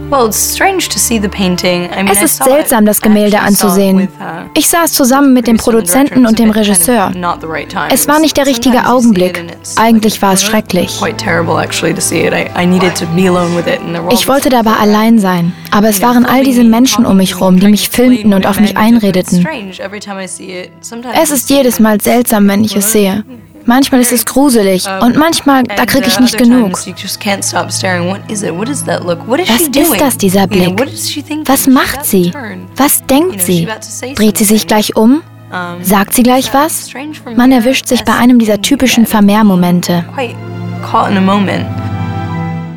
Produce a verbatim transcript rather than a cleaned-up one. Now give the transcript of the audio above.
Es ist seltsam, das Gemälde anzusehen. Ich saß zusammen mit dem Produzenten und dem Regisseur. Es war nicht der richtige Augenblick. Eigentlich war es schrecklich. Ich wollte dabei allein sein, aber es waren all diese Menschen um mich rum, die mich filmten und auf mich einredeten. Es ist jedes Mal seltsam, wenn ich es sehe. Manchmal ist es gruselig und manchmal, da kriege ich nicht genug. Was ist das, dieser Blick? Was macht sie? Was denkt sie? Dreht sie sich gleich um? Sagt sie gleich was? Man erwischt sich bei einem dieser typischen Vermehrmomente.